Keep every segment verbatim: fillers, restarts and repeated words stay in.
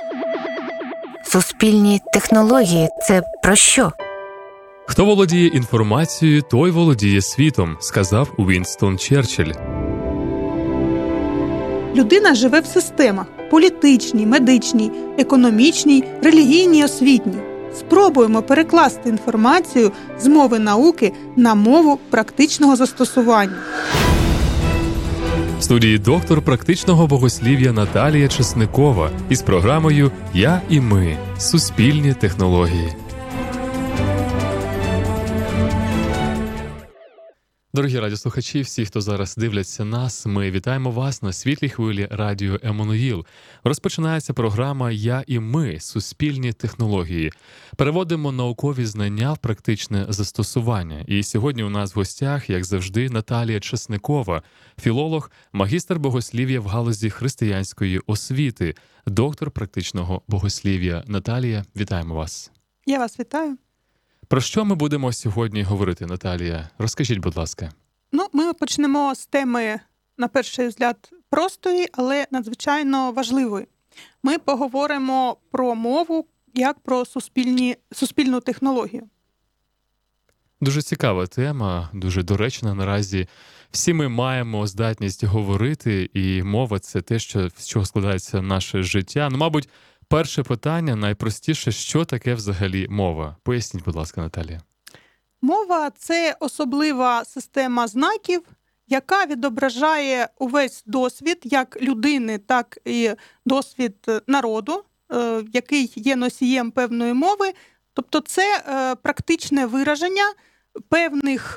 Суспільні технології – це про що? Хто володіє інформацією, той володіє світом, сказав Вінстон Черчилль. Людина живе в системах – політичній, медичній, економічній, релігійній, освітній. Спробуємо перекласти інформацію з мови науки на мову практичного застосування. В студії доктор практичного богослів'я Наталія Чесникова із програмою «Я і ми. Суспільні технології». Дорогі радіослухачі, всі, хто зараз дивляться нас, ми вітаємо вас на світлій хвилі радіо Еммануїл. Розпочинається програма «Я і ми. Суспільні технології». Переводимо наукові знання в практичне застосування. І сьогодні у нас в гостях, як завжди, Наталія Чесникова, філолог, магістр богослів'я в галузі християнської освіти, доктор практичного богослів'я. Наталія, вітаємо вас. Я вас вітаю. Про що ми будемо сьогодні говорити, Наталія? Розкажіть, будь ласка. Ну, ми почнемо з теми, на перший взгляд, простої, але надзвичайно важливої. Ми поговоримо про мову як про суспільні, суспільну технологію. Дуже цікава тема, дуже доречна наразі. Всі ми маємо здатність говорити, і мова – це те, що, з чого складається наше життя. Ну, мабуть, перше питання, найпростіше, що таке взагалі мова? Поясніть, будь ласка, Наталія. Мова – це особлива система знаків, яка відображає увесь досвід як людини, так і досвід народу, який є носієм певної мови. Тобто це практичне вираження певних,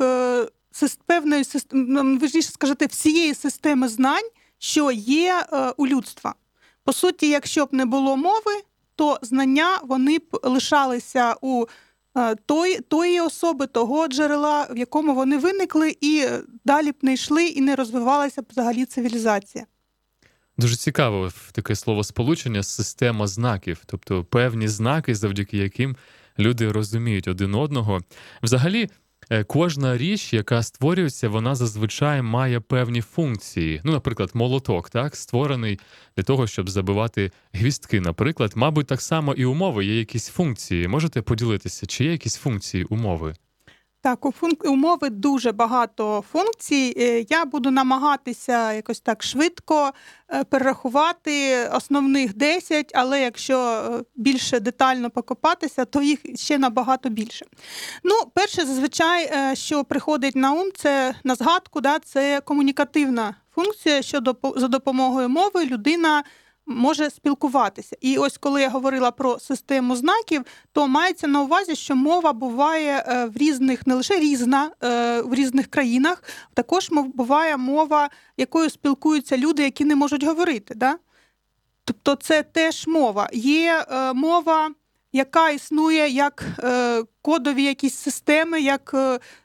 певної, вірніше скажете, всієї системи знань, що є у людства. По суті, якщо б не було мови, то знання вони б лишалися у той, тої особи, того джерела, в якому вони виникли, і далі б не йшли, і не розвивалася б взагалі цивілізація. Дуже цікаво таке словосполучення «система знаків», тобто певні знаки, завдяки яким люди розуміють один одного. Взагалі, кожна річ, яка створюється, вона зазвичай має певні функції. Ну, наприклад, молоток, так, створений для того, щоб забивати гвіздки, наприклад. Мабуть, так само і у мови є якісь функції. Можете поділитися, чи є якісь функції у мови? Так, у, функ... у мови дуже багато функцій. Я буду намагатися якось так швидко перерахувати основних десять, але якщо більше детально покопатися, то їх ще набагато більше. Ну, перше, зазвичай, що приходить на ум, це на згадку, да, це комунікативна функція, що до... за допомогою мови людина може спілкуватися. І ось коли я говорила про систему знаків, то мається на увазі, що мова буває в різних, не лише різна, в різних країнах, також буває мова, якою спілкуються люди, які не можуть говорити. Да? Тобто це теж мова. Є мова, яка існує як кодові якісь системи, як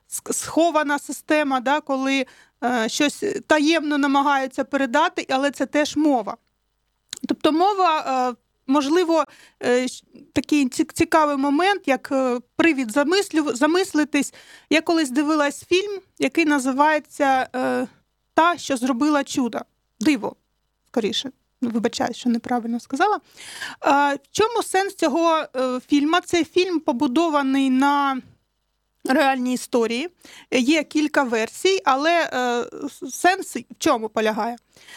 схована система, да? Коли щось таємно намагаються передати, але це теж мова. Тобто мова, можливо, такий цікавий момент, як привід замислитись. Я колись дивилась фільм, який називається «Та, що зробила чудо». Диво, скоріше. Вибачаю, що неправильно сказала. В чому сенс цього фільму? Цей фільм побудований на реальній історії. Є кілька версій, але сенс в чому полягає?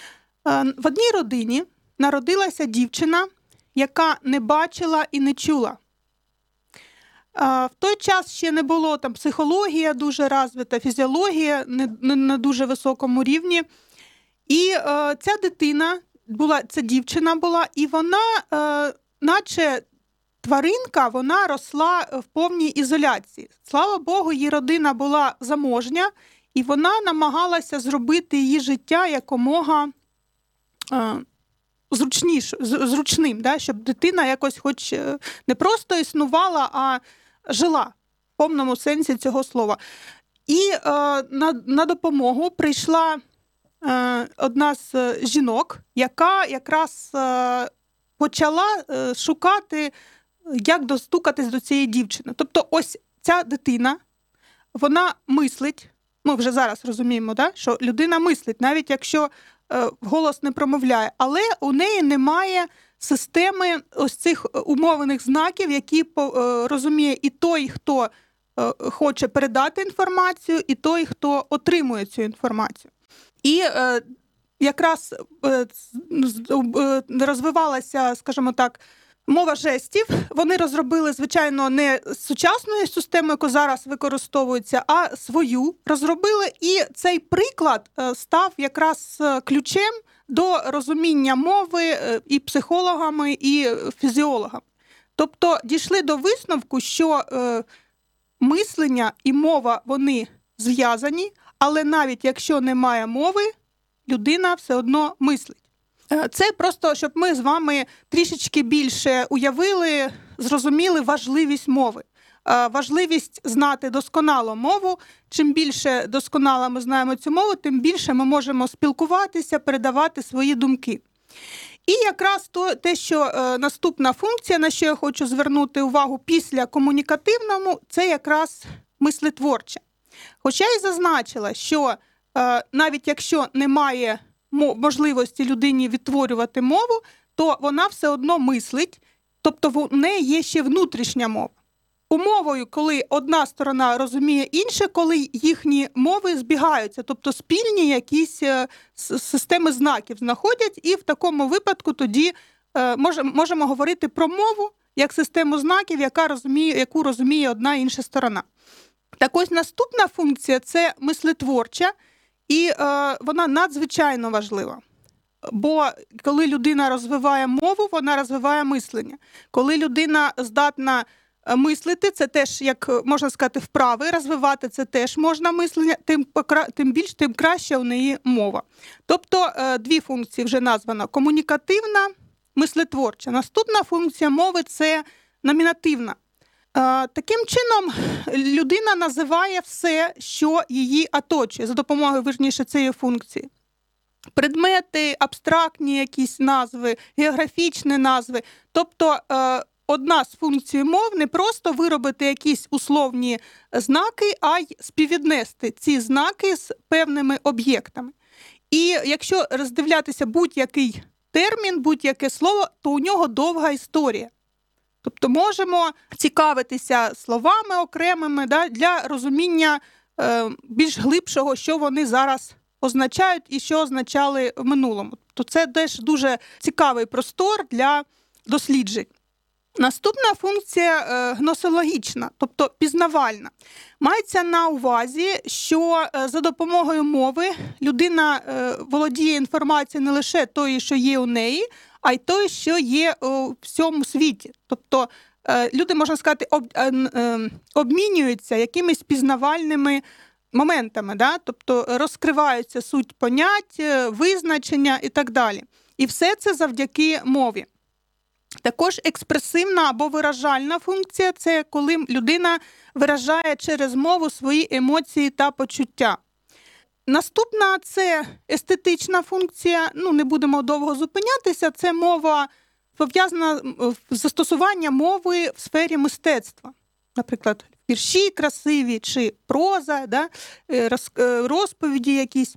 В одній родині народилася дівчина, яка не бачила і не чула. В той час ще не було там психологія дуже розвита, фізіологія не, не на дуже високому рівні. І е, ця дитина, була, ця дівчина була, і вона, е, наче тваринка, вона росла в повній ізоляції. Слава Богу, її родина була заможня, і вона намагалася зробити її життя якомога е, зручніше, зручним, да, щоб дитина якось хоч не просто існувала, а жила в повному сенсі цього слова. І е, на, на допомогу прийшла е, одна з жінок, яка якраз е, почала е, шукати, як достукатись до цієї дівчини. Тобто ось ця дитина, вона мислить, ми вже зараз розуміємо, да, що людина мислить, навіть якщо вголос не промовляє, але у неї немає системи ось цих умовних знаків, які розуміє і той, хто хоче передати інформацію, і той, хто отримує цю інформацію. І якраз розвивалася, скажімо так, мова жестів. Вони розробили, звичайно, не сучасну систему, яку зараз використовується, а свою розробили. І цей приклад став якраз ключем до розуміння мови і психологами, і фізіологами. Тобто дійшли до висновку, що мислення і мова, вони зв'язані, але навіть якщо немає мови, людина все одно мислить. Це просто, щоб ми з вами трішечки більше уявили, зрозуміли важливість мови. Важливість знати досконало мову. Чим більше досконало ми знаємо цю мову, тим більше ми можемо спілкуватися, передавати свої думки. І якраз то, те, що е, наступна функція, на що я хочу звернути увагу після комунікативному, це якраз мислетворча. Хоча я й зазначила, що е, навіть якщо немає можливості людині відтворювати мову, то вона все одно мислить, тобто в неї є ще внутрішня мова. Умовою, коли одна сторона розуміє інше, коли їхні мови збігаються, тобто спільні якісь системи знаків знаходять, і в такому випадку тоді можемо говорити про мову як систему знаків, яка розуміє, яку розуміє одна і інша сторона. Так ось наступна функція – це мислетворча, і вона надзвичайно важлива. Бо коли людина розвиває мову, вона розвиває мислення. Коли людина здатна мислити, це теж, як можна сказати, вправи, розвивати це теж можна мислення, тим, тим більш, тим краще у неї мова. Тобто дві функції вже названо: комунікативна, мислетворча. Наступна функція мови – це номінативна. Таким чином, людина називає все, що її оточує, за допомогою, вірніше, цієї функції. Предмети, абстрактні якісь назви, географічні назви. Тобто одна з функцій мов не просто виробити якісь условні знаки, а й співвіднести ці знаки з певними об'єктами. І якщо роздивлятися будь-який термін, будь-яке слово, то у нього довга історія. Тобто можемо цікавитися словами окремими, да, для розуміння е, більш глибшого, що вони зараз означають і що означали в минулому. То це теж дуже цікавий простор для досліджень. Наступна функція е, гносеологічна, тобто пізнавальна. Мається на увазі, що е, за допомогою мови людина е, володіє інформацією не лише тої, що є у неї, а й тої, що є у всьому світі. Тобто е, люди, можна сказати, об, е, е, обмінюються якимись пізнавальними моментами, да? Тобто розкриваються суть понять, визначення і так далі. І все це завдяки мові. Також експресивна або виражальна функція – це коли людина виражає через мову свої емоції та почуття. Наступна – це естетична функція, ну не будемо довго зупинятися, це мова, пов'язана з застосування мови в сфері мистецтва. Наприклад, вірші красиві чи проза, да? розповіді якісь.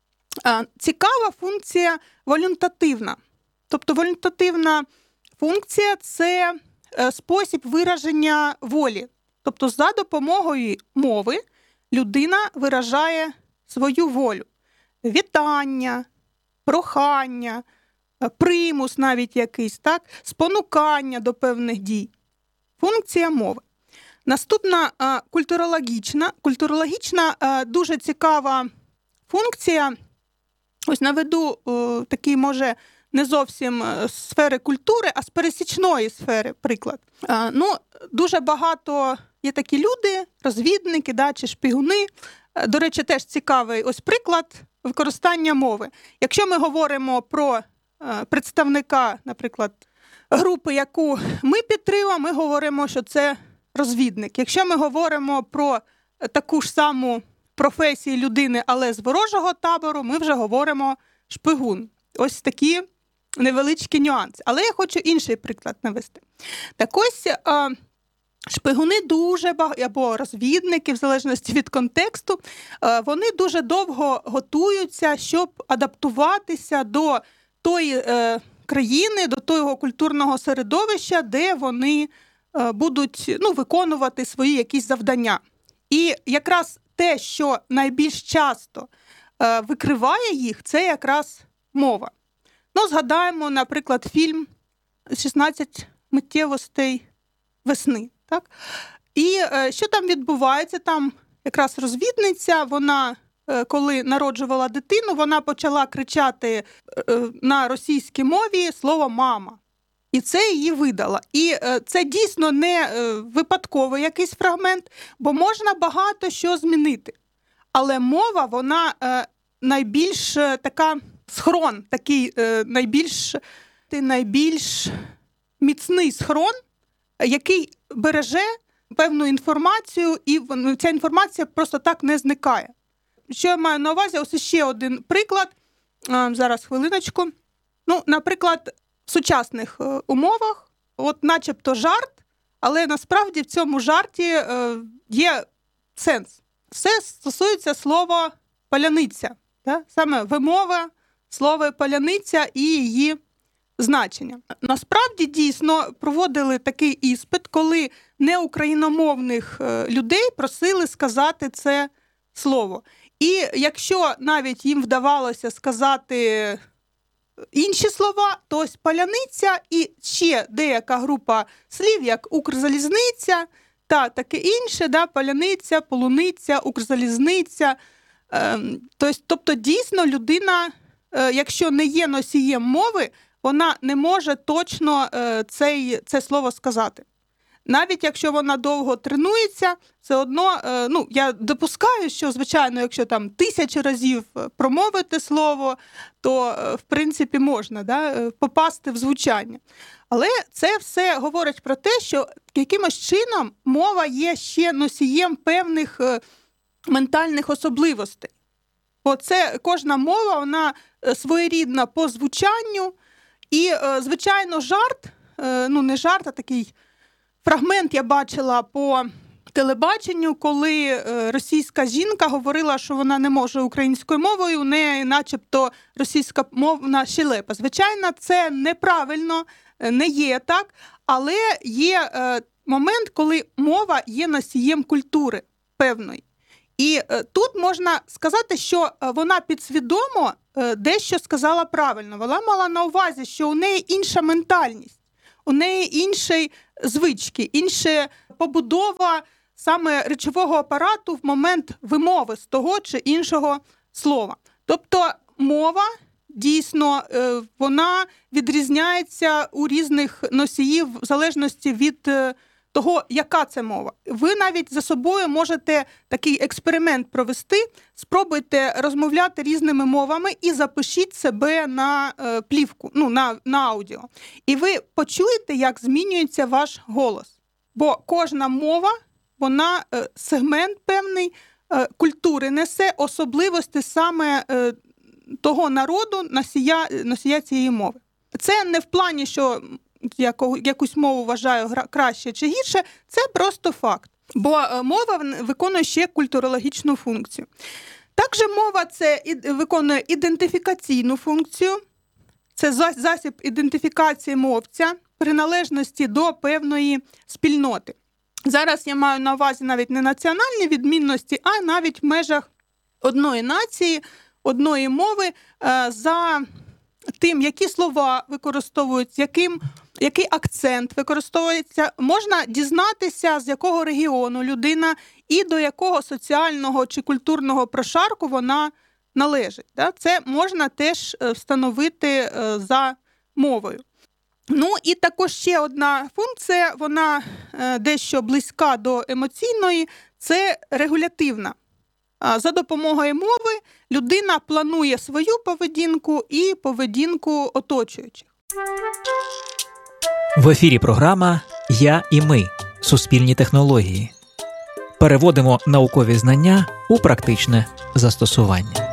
Цікава функція волюнтативна. Тобто волюнтативна функція – це спосіб вираження волі. Тобто за допомогою мови людина виражає свою волю. Вітання, прохання, примус навіть якийсь, так? Спонукання до певних дій. Функція мови. Наступна – культурологічна. Культурологічна – дуже цікава функція. Ось наведу такий, може, не зовсім з сфери культури, а з пересічної сфери приклад. Ну, дуже багато є такі люди, розвідники, да, чи шпигуни. До речі, теж цікавий ось приклад використання мови. Якщо ми говоримо про представника, наприклад, групи, яку ми підтримуємо, ми говоримо, що це розвідник. Якщо ми говоримо про таку ж саму професію людини, але з ворожого табору, ми вже говоримо шпигун. Ось такі невеличкі нюанси. Але я хочу інший приклад навести. Так ось шпигуни дуже багато, або розвідники, в залежності від контексту, вони дуже довго готуються, щоб адаптуватися до тої країни, до того культурного середовища, де вони будуть ну, виконувати свої якісь завдання. І якраз те, що найбільш часто викриває їх, це якраз мова. Ну, згадаємо, наприклад, фільм «шістнадцять миттєвостей весни». Так? І е, що там відбувається? Там якраз розвідниця, вона, е, коли народжувала дитину, вона почала кричати е, на російській мові слово «мама». І це її видало. І е, це дійсно не е, випадковий якийсь фрагмент, бо можна багато що змінити. Але мова, вона е, найбільш е, така схрон, такий е, найбільш, найбільш міцний схрон, який береже певну інформацію, і ця інформація просто так не зникає. Що я маю на увазі? Ось ще один приклад. Зараз, хвилиночку. Ну, наприклад, в сучасних умовах, от начебто жарт, але насправді в цьому жарті є сенс. Все стосується слова «паляниця». Да? Саме вимова слова «паляниця» і її значення. Насправді, дійсно, проводили такий іспит, коли неукраїномовних людей просили сказати це слово. І якщо навіть їм вдавалося сказати інші слова, то ось паляниця і ще деяка група слів, як Укрзалізниця та таке інше, да, паляниця, полуниця, Укрзалізниця. Тобто, дійсно, людина, якщо не є носієм мови, вона не може точно цей, це слово сказати. Навіть якщо вона довго тренується, все одно, ну, я допускаю, що, звичайно, якщо там тисячі разів промовити слово, то, в принципі, можна, да, попасти в звучання. Але це все говорить про те, що якимось чином мова є ще носієм певних ментальних особливостей. Бо це кожна мова, вона своєрідна по звучанню. І, звичайно, жарт, ну не жарт, а такий фрагмент я бачила по телебаченню, коли російська жінка говорила, що вона не може українською мовою, у неї начебто російська мовна щелепа. Звичайно, це неправильно, не є так, але є момент, коли мова є носієм культури певної. І тут можна сказати, що вона підсвідомо дещо сказала правильно. Вона мала на увазі, що у неї інша ментальність, у неї інші звички, інша побудова саме речового апарату в момент вимови з того чи іншого слова. Тобто мова, дійсно, вона відрізняється у різних носіїв в залежності від того, яка це мова. Ви навіть за собою можете такий експеримент провести, спробуйте розмовляти різними мовами і запишіть себе на е, плівку, ну, на, на аудіо. І ви почуєте, як змінюється ваш голос. Бо кожна мова, вона е, сегмент певний е, культури несе, особливості саме е, того народу, носія, носія цієї мови. Це не в плані, що яку, якусь мову вважаю краще чи гірше, це просто факт. Бо мова виконує ще культурологічну функцію. Також мова це виконує ідентифікаційну функцію. Це засіб ідентифікації мовця, приналежності до певної спільноти. Зараз я маю на увазі навіть не національні відмінності, а навіть в межах одної нації, одної мови за тим, які слова використовуються, яким, який акцент використовується, можна дізнатися, з якого регіону людина і до якого соціального чи культурного прошарку вона належить. Це можна теж встановити за мовою. Ну і також ще одна функція, вона дещо близька до емоційної, це регулятивна. За допомогою мови людина планує свою поведінку і поведінку оточуючих. В ефірі програма «Я і ми. Суспільні технології». Переводимо наукові знання у практичне застосування.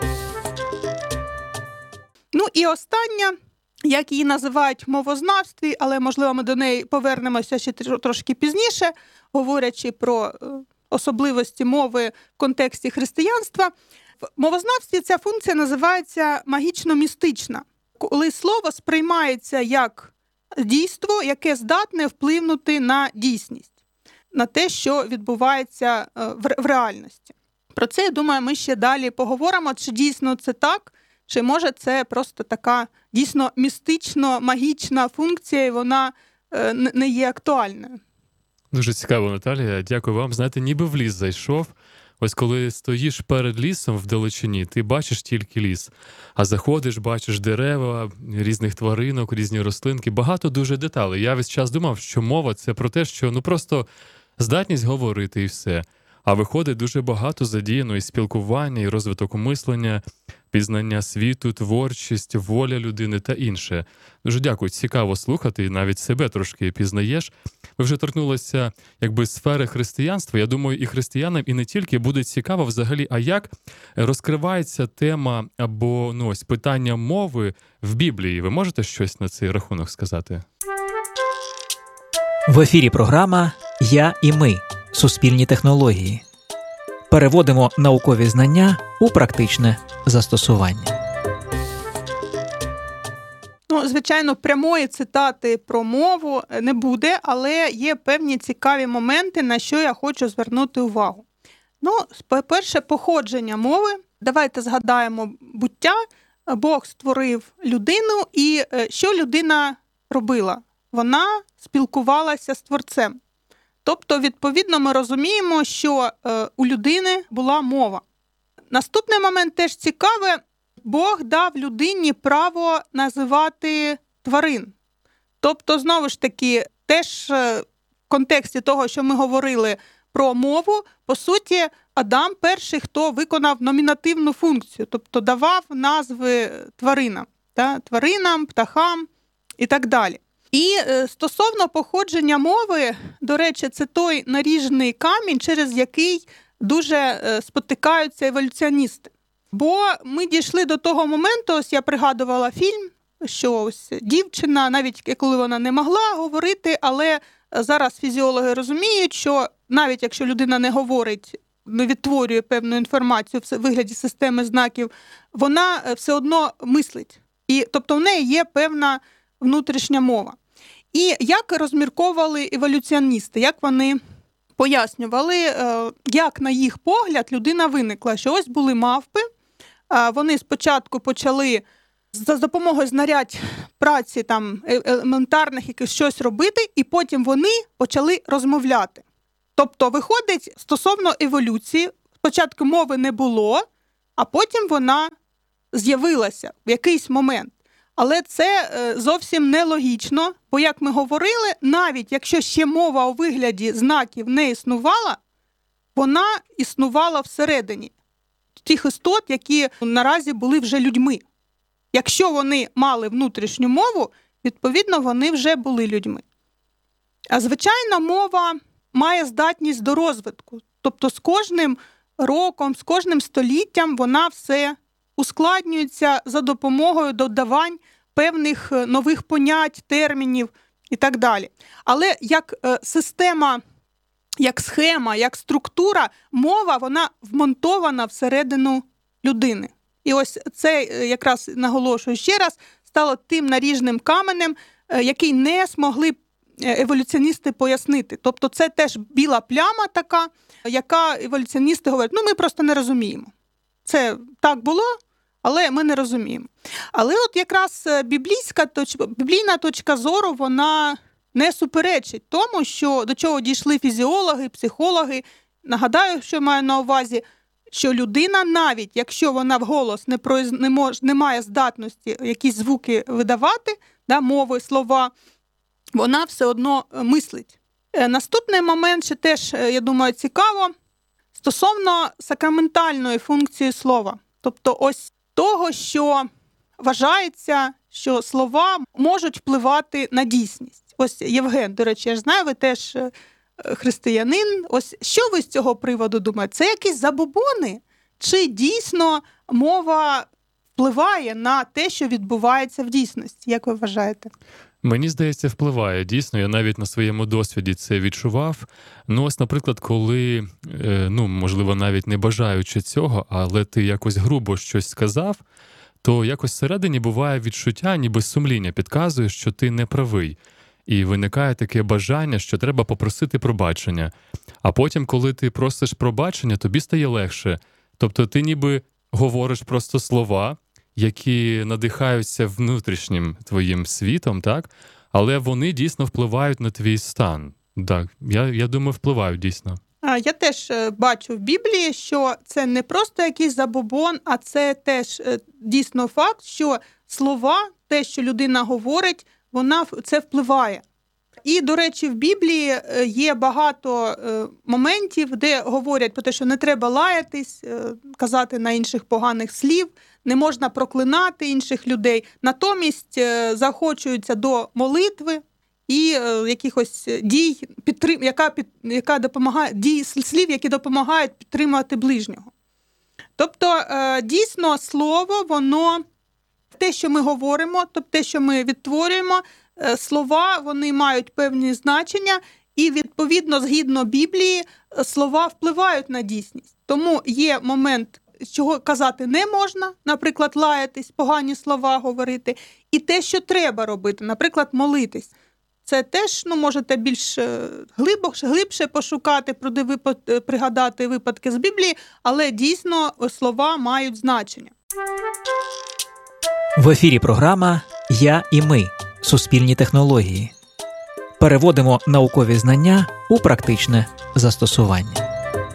Ну і остання, як її називають в мовознавстві, але, можливо, ми до неї повернемося ще трошки пізніше, говорячи про особливості мови в контексті християнства. В мовознавстві ця функція називається магічно-містична. Коли слово сприймається як дійство, яке здатне впливнути на дійсність, на те, що відбувається в реальності. Про це, я думаю, ми ще далі поговоримо, чи дійсно це так, чи може це просто така дійсно містично-магічна функція, і вона не є актуальною. Дуже цікаво, Наталія. Дякую вам. Знаєте, ніби в ліс зайшов. Ось коли стоїш перед лісом вдалечині, ти бачиш тільки ліс. А заходиш, бачиш дерева, різних тваринок, різні рослинки. Багато дуже деталей. Я весь час думав, що мова – це про те, що ну просто здатність говорити і все. А виходить, дуже багато задіяно і спілкування, і розвиток мислення, пізнання світу, творчість, воля людини та інше. Дуже дякую, цікаво слухати, і навіть себе трошки пізнаєш. Ви вже торкнулися якби сфери християнства. Я думаю, і християнам, і не тільки буде цікаво взагалі, а як розкривається тема або ну, ось, питання мови в Біблії. Ви можете щось на цей рахунок сказати? В ефірі програма «Я і ми. Суспільні технології». Переводимо наукові знання у практичне застосування. Ну, звичайно, прямої цитати про мову не буде, але є певні цікаві моменти, на що я хочу звернути увагу. Ну, по-перше, походження мови. Давайте згадаємо буття. Бог створив людину, і що людина робила? Вона спілкувалася з Творцем. Тобто, відповідно, ми розуміємо, що е, у людини була мова. Наступний момент теж цікавий. Бог дав людині право називати тварин. Тобто, знову ж таки, теж в контексті того, що ми говорили про мову, по суті, Адам перший, хто виконав номінативну функцію, тобто давав назви тваринам, та, тваринам, птахам і так далі. І стосовно походження мови, до речі, це той наріжний камінь, через який дуже спотикаються еволюціоністи. Бо ми дійшли до того моменту, ось я пригадувала фільм, що ось дівчина, навіть коли вона не могла говорити, але зараз фізіологи розуміють, що навіть якщо людина не говорить, не відтворює певну інформацію в вигляді системи знаків, вона все одно мислить. І, тобто в неї є певна внутрішня мова. І як розмірковували еволюціоністи, як вони пояснювали, як на їх погляд людина виникла, що ось були мавпи, вони спочатку почали за допомогою знарядь праці там, елементарних якихось щось робити, і потім вони почали розмовляти. Тобто, виходить, стосовно еволюції, спочатку мови не було, а потім вона з'явилася в якийсь момент. Але це зовсім нелогічно, бо, як ми говорили, навіть якщо ще мова у вигляді знаків не існувала, вона існувала всередині тих істот, які наразі були вже людьми. Якщо вони мали внутрішню мову, відповідно, вони вже були людьми. А звичайно, мова має здатність до розвитку. Тобто з кожним роком, з кожним століттям вона все ускладнюється за допомогою додавань певних нових понять, термінів і так далі. Але як система, як схема, як структура, мова, вона вмонтована всередину людини. І ось це, якраз наголошую ще раз, стало тим наріжним каменем, який не змогли еволюціоністи пояснити. Тобто це теж біла пляма така, яка еволюціоністи говорять, ну ми просто не розуміємо. Це так було, але ми не розуміємо. Але от якраз біблійська точка, біблійна точка зору, вона не суперечить тому, що до чого дійшли фізіологи, психологи. Нагадаю, що маю на увазі, що людина, навіть якщо вона вголос не, произ... не, мож... не має здатності якісь звуки видавати, да, мови, слова, вона все одно мислить. Наступний момент, ще теж, я думаю, цікаво, стосовно сакраментальної функції слова. Тобто ось того, що вважається, що слова можуть впливати на дійсність. Ось Євген, до речі, я ж знаю, ви теж християнин. Ось що ви з цього приводу думаєте? Це якісь забобони? Чи дійсно мова впливає на те, що відбувається в дійсності? Як ви вважаєте? Мені здається, впливає. Дійсно, я навіть на своєму досвіді це відчував. Ну ось, наприклад, коли, ну, можливо, навіть не бажаючи цього, але ти якось грубо щось сказав, то якось всередині буває відчуття, ніби сумління підказує, що ти не правий. І виникає таке бажання, що треба попросити пробачення. А потім, коли ти просиш пробачення, тобі стає легше. Тобто ти ніби говориш просто слова, які надихаються внутрішнім твоїм світом, так? Але вони дійсно впливають на твій стан. Так, я, я думаю, впливають дійсно. Я теж бачу в Біблії, що це не просто якийсь забобон, а це теж дійсно факт, що слова, те, що людина говорить, вона це впливає. І, до речі, в Біблії є багато моментів, де говорять про те, що не треба лаятись, казати на інших поганих слів, не можна проклинати інших людей. Натомість заохочуються до молитви і якихось дій, підтрим... яка, під... яка допомагає, дій слів, які допомагають підтримувати ближнього. Тобто, дійсно, слово, воно, те, що ми говоримо, тобто те, що ми відтворюємо, слова, вони мають певні значення, і, відповідно, згідно Біблії, слова впливають на дійсність. Тому є момент, чого казати не можна, наприклад, лаятись, погані слова говорити, і те, що треба робити, наприклад, молитись. Це теж, ну, можете більш глибше, глибше пошукати, пригадати випадки з Біблії, але дійсно слова мають значення. В ефірі програма «Я і ми. Суспільні технології». Переводимо наукові знання у практичне застосування.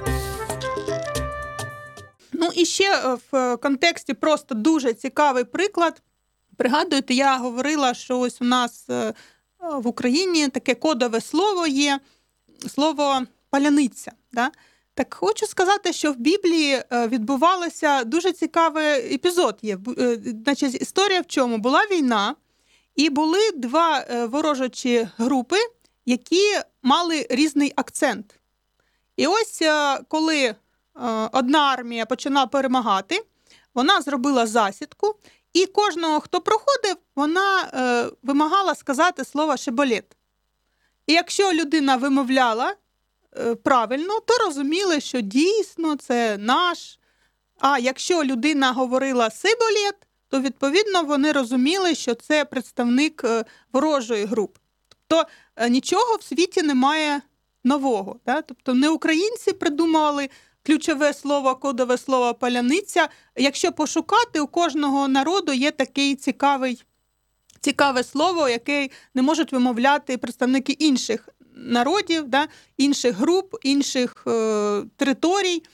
Ну і ще в контексті просто дуже цікавий приклад. Пригадуєте, я говорила, що ось у нас в Україні таке кодове слово є, слово «паляниця». Да? Так хочу сказати, що в Біблії відбувалося дуже цікавий епізод. Є. Значить, історія в чому? Була війна, і були два ворожачі групи, які мали різний акцент. І ось коли одна армія починала перемагати, вона зробила засідку, і кожного, хто проходив, вона е, вимагала сказати слово «шиболет». І якщо людина вимовляла е, правильно, то розуміли, що дійсно це наш. А якщо людина говорила «сиболет», то, відповідно, вони розуміли, що це представник е, ворожої групи. Тобто е, нічого в світі немає нового. Да? Тобто не українці придумали ключове слово, кодове слово «паляниця». Якщо пошукати, у кожного народу є такий цікавий, цікаве слово, яке не можуть вимовляти представники інших народів, да, інших груп, інших е, територій.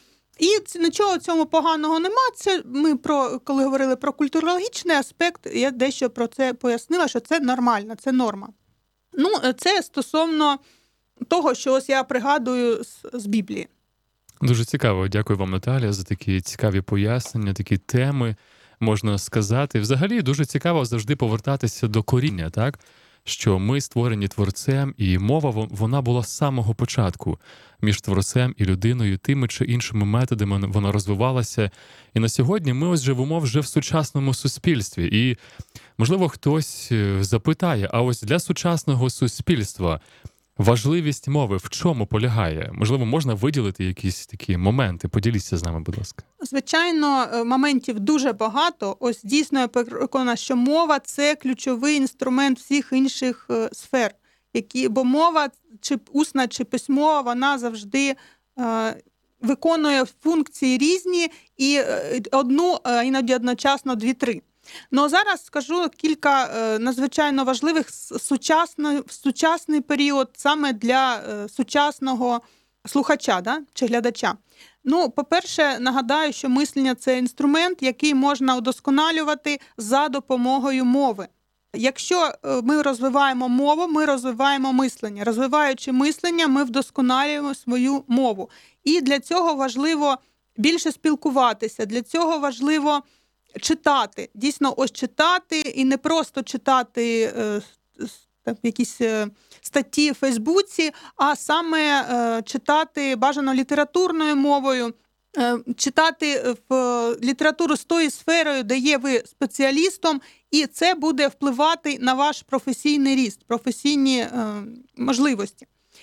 І нічого цьому поганого нема. Це ми, про, коли говорили про культурологічний аспект, я дещо про це пояснила, що це нормально, це норма. Ну, це стосовно того, що ось я пригадую з, з Біблії. Дуже цікаво. Дякую вам, Наталія, за такі цікаві пояснення, такі теми, можна сказати. Взагалі, дуже цікаво завжди повертатися до коріння, так? Що ми створені Творцем, і мова, вона була з самого початку між Творцем і людиною, тими чи іншими методами вона розвивалася. І на сьогодні ми ось живемо вже в сучасному суспільстві. І, можливо, хтось запитає, а ось для сучасного суспільства важливість мови в чому полягає? Можливо, можна виділити якісь такі моменти? Поділіться з нами, будь ласка. Звичайно, моментів дуже багато. Ось дійсно я переконана, що мова – це ключовий інструмент всіх інших сфер. Які, бо мова, чи усна, чи письмова, вона завжди е, виконує функції різні, і одну, іноді одночасно дві-три. Ну, зараз скажу кілька е, надзвичайно важливих сучасно, в сучасний період саме для е, сучасного слухача, да, чи глядача. Ну, по-перше, нагадаю, що мислення – це інструмент, який можна удосконалювати за допомогою мови. Якщо ми розвиваємо мову, ми розвиваємо мислення. Розвиваючи мислення, ми вдосконалюємо свою мову. І для цього важливо більше спілкуватися, для цього важливо читати. Дійсно, ось читати, і не просто читати е, там, якісь е, статті в Фейсбуці, а саме е, читати бажано літературною мовою, е, читати в е, літературу з тою сферою, де є ви спеціалістом, і це буде впливати на ваш професійний ріст, професійні е, можливості.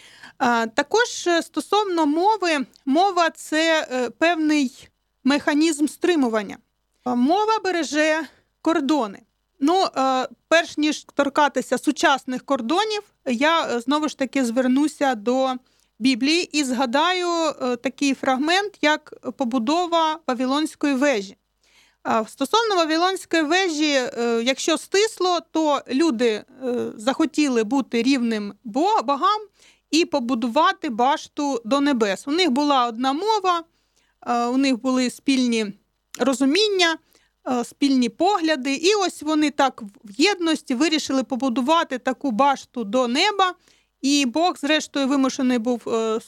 Е, також стосовно мови, мова – це е, певний механізм стримування. Мова береже кордони. Ну, е, перш ніж торкатися сучасних кордонів, я е, знову ж таки звернуся до Біблії і згадаю е, такий фрагмент, як побудова Вавилонської вежі. Е, стосовно Вавилонської вежі, е, якщо стисло, то люди е, захотіли бути рівним богам і побудувати башту до небес. У них була одна мова, е, у них були спільні розуміння, спільні погляди, і ось вони так в єдності вирішили побудувати таку башту до неба, і Бог, зрештою, вимушений був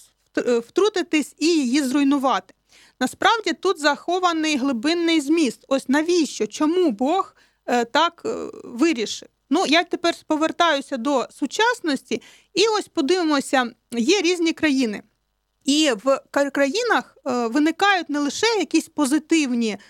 втрутитись і її зруйнувати. Насправді тут захований глибинний зміст. Ось навіщо, чому Бог так вирішив? Ну, я тепер повертаюся до сучасності, і ось подивимося, є різні країни. І в країнах виникають не лише якісь позитивні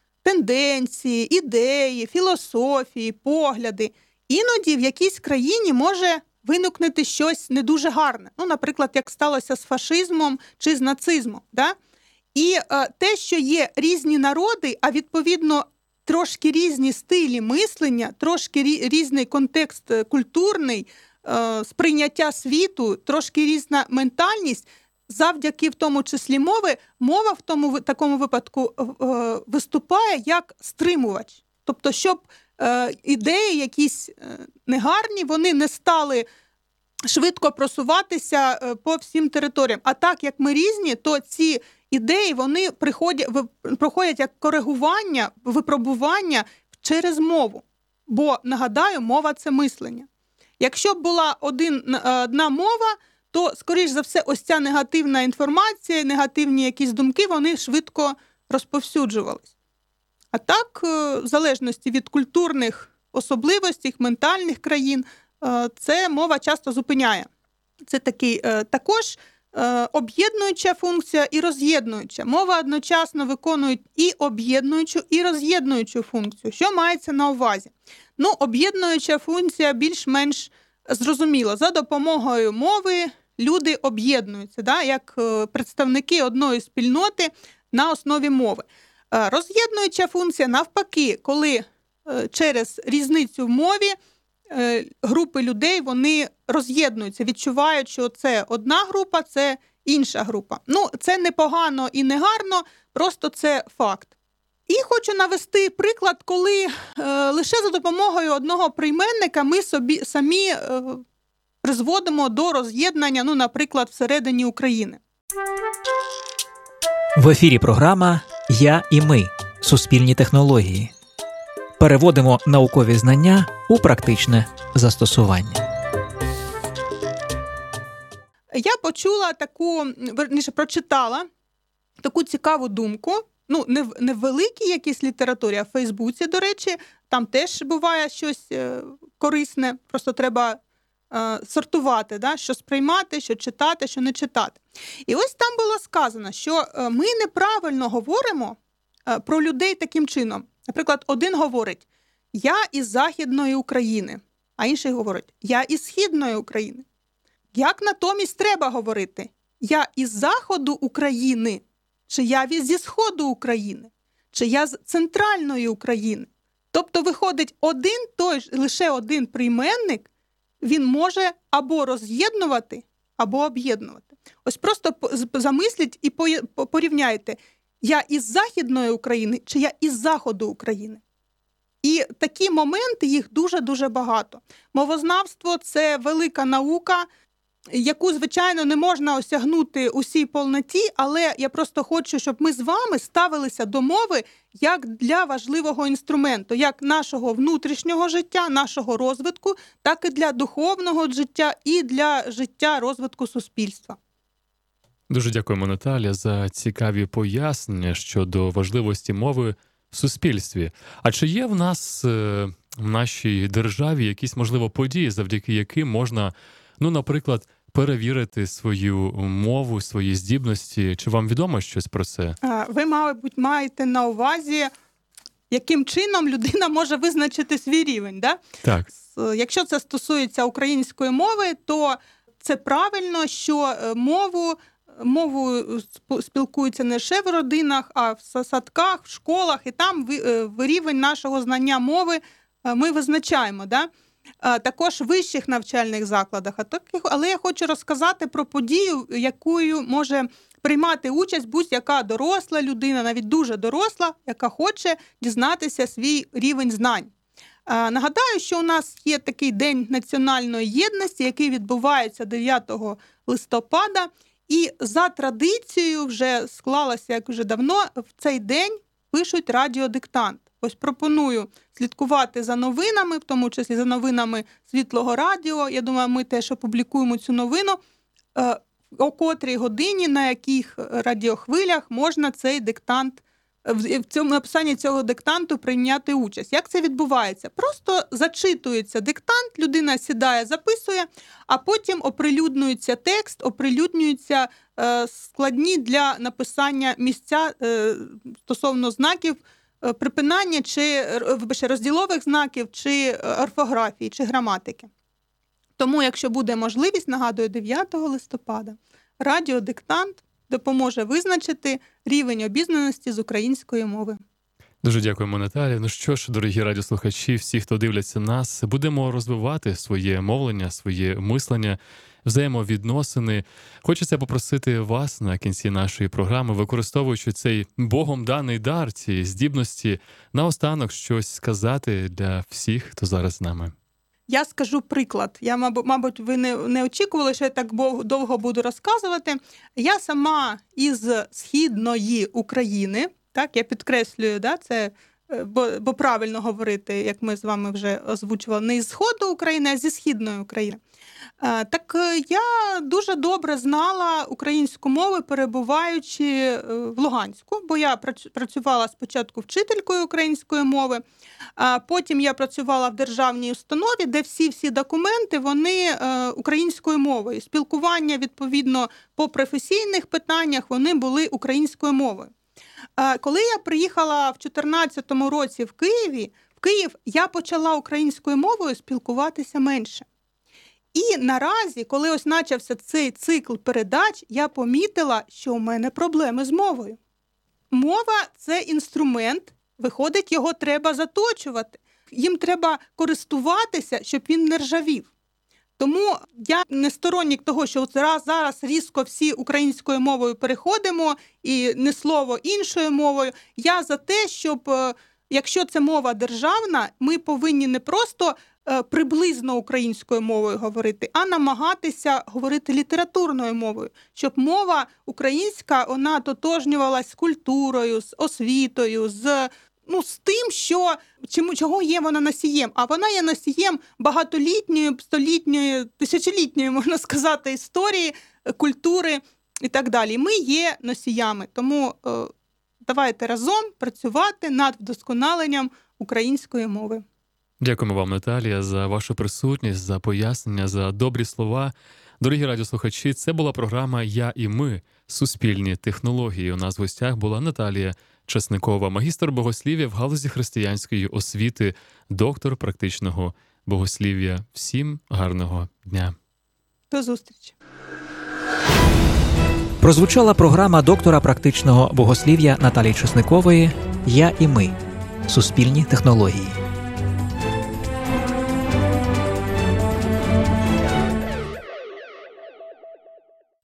тенденції, ідеї, філософії, погляди. Іноді в якійсь країні може виникнути щось не дуже гарне. Ну, наприклад, як сталося з фашизмом чи з нацизмом. Да? І е, те, що є різні народи, а відповідно трошки різні стилі мислення, трошки різний контекст культурний, е, сприйняття світу, трошки різна ментальність, завдяки в тому числі мови, мова в тому такому випадку е, виступає як стримувач. Тобто, щоб е, ідеї якісь е, негарні, вони не стали швидко просуватися е, по всім територіям. А так, як ми різні, то ці ідеї, вони приходять, проходять як коригування, випробування через мову. Бо, нагадаю, мова – це мислення. Якщо б була один, одна мова, то, скоріш за все, ось ця негативна інформація, негативні якісь думки, вони швидко розповсюджувались. А так, в залежності від культурних особливостей, ментальних країн, це мова часто зупиняє. Це такий також об'єднуюча функція і роз'єднуюча. Мова одночасно виконує і об'єднуючу, і роз'єднуючу функцію. Що мається на увазі? Ну, об'єднуюча функція більш-менш зрозуміла. За допомогою мови люди об'єднуються, да, як представники одної спільноти на основі мови. Роз'єднуюча функція навпаки, коли через різницю в мові групи людей, вони роз'єднуються, відчувають, що це одна група, це інша група. Ну, це не погано і не гарно, просто це факт. І хочу навести приклад, коли е, лише за допомогою одного прийменника ми собі самі е, призводимо до роз'єднання, ну, наприклад, всередині України. В ефірі програма «Я і ми. Суспільні технології». Переводимо наукові знання у практичне застосування. Я почула таку, верніше, прочитала таку цікаву думку. Ну, не в, не в великій якійсь літературі, а в Фейсбуці, до речі, там теж буває щось е, корисне, просто треба е, сортувати, да? Що сприймати, що читати, що не читати. І ось там було сказано, що е, ми неправильно говоримо е, про людей таким чином. Наприклад, один говорить «я із Західної України», а інший говорить «я із Східної України». Як натомість треба говорити «я із Заходу України», чи я зі Сходу України, чи я з Центральної України. Тобто виходить один той ж, лише один прийменник, він може або роз'єднувати, або об'єднувати. Ось просто замисліть і порівняйте, я із Західної України, чи я із Заходу України. І такі моменти, їх дуже-дуже багато. Мовознавство – це велика наука, яку, звичайно, не можна осягнути усій повноті, але я просто хочу, щоб ми з вами ставилися до мови як для важливого інструменту, як нашого внутрішнього життя, нашого розвитку, так і для духовного життя і для життя розвитку суспільства. Дуже дякуємо, Наталя, за цікаві пояснення щодо важливості мови в суспільстві. А чи є в нас, в нашій державі, якісь, можливо, події, завдяки яким можна, ну, наприклад, перевірити свою мову, свої здібності? Чи вам відомо щось про це? Ви, мабуть, маєте на увазі, яким чином людина може визначити свій рівень, да? Так. Якщо це стосується української мови, то це правильно, що мову мовою спілкуються не лише в родинах, а в садках, в школах, і там рівень нашого знання мови ми визначаємо. Да? Також в вищих навчальних закладах. Але я хочу розказати про подію, якою може приймати участь будь-яка доросла людина, навіть дуже доросла, яка хоче дізнатися свій рівень знань. Нагадаю, що у нас є такий День національної єдності, який відбувається дев'ятого листопада, і за традицією вже склалося, як вже давно, в цей день пишуть радіодиктант. Ось пропоную слідкувати за новинами, в тому числі за новинами Світлого радіо. Я думаю, ми теж опублікуємо цю новину, о котрій годині, на яких радіохвилях можна цей диктант, в цьому написанні цього диктанту прийняти участь. Як це відбувається? Просто зачитується диктант, людина сідає, записує, а потім оприлюднюється текст, оприлюднюються е, складні для написання місця е, стосовно знаків е, припинання чи вибачте, розділових знаків, чи орфографії, чи граматики. Тому, якщо буде можливість, нагадую, дев'ятого листопада, радіодиктант допоможе визначити рівень обізнаності з української мови. Дуже дякуємо, Наталія. Ну що ж, дорогі радіослухачі, всі, хто дивляться нас, будемо розвивати своє мовлення, своє мислення, взаємовідносини. Хочеться попросити вас на кінці нашої програми, використовуючи цей Богом даний дар, ці здібності, наостанок щось сказати для всіх, хто зараз з нами. Я скажу приклад. Я, мабуть, ви не, не очікували, що я так довго буду розказувати. Я сама із Східної України, так, я підкреслюю, да, це, бо, бо правильно говорити, як ми з вами вже озвучували, не із Сходу України, а зі Східної України. Так я дуже добре знала українську мову, перебуваючи в Луганську, бо я працювала спочатку вчителькою української мови, а потім я працювала в державній установі, де всі-всі документи, вони українською мовою. Спілкування, відповідно, по професійних питаннях, вони були українською мовою. Коли я приїхала в чотирнадцятому році в Києві, в Київ, я почала українською мовою спілкуватися менше. І наразі, коли ось почався цей цикл передач, я помітила, що у мене проблеми з мовою. Мова – це інструмент, виходить, його треба заточувати. Їм треба користуватися, щоб він не ржавів. Тому я не сторонник того, що зараз, зараз різко всі українською мовою переходимо і не слово іншою мовою. Я за те, щоб, якщо це мова державна, ми повинні не просто приблизно українською мовою говорити, а намагатися говорити літературною мовою, щоб мова українська, вона тотожнювалась з культурою, з освітою, з, ну, з тим, що, чому, чого є вона носієм. А вона є носієм багатолітньої, столітньої, тисячолітньої, можна сказати, історії, культури і так далі. Ми є носіями. Тому е, давайте разом працювати над вдосконаленням української мови. Дякуємо вам, Наталія, за вашу присутність, за пояснення, за добрі слова. Дорогі радіослухачі, це була програма «Я і ми. Суспільні технології». У нас в гостях була Наталія Часникова, магістр богослів'я в галузі християнської освіти, доктор практичного богослів'я. Всім гарного дня. До зустрічі. Прозвучала програма доктора практичного богослів'я Наталії Часникової «Я і ми. Суспільні технології».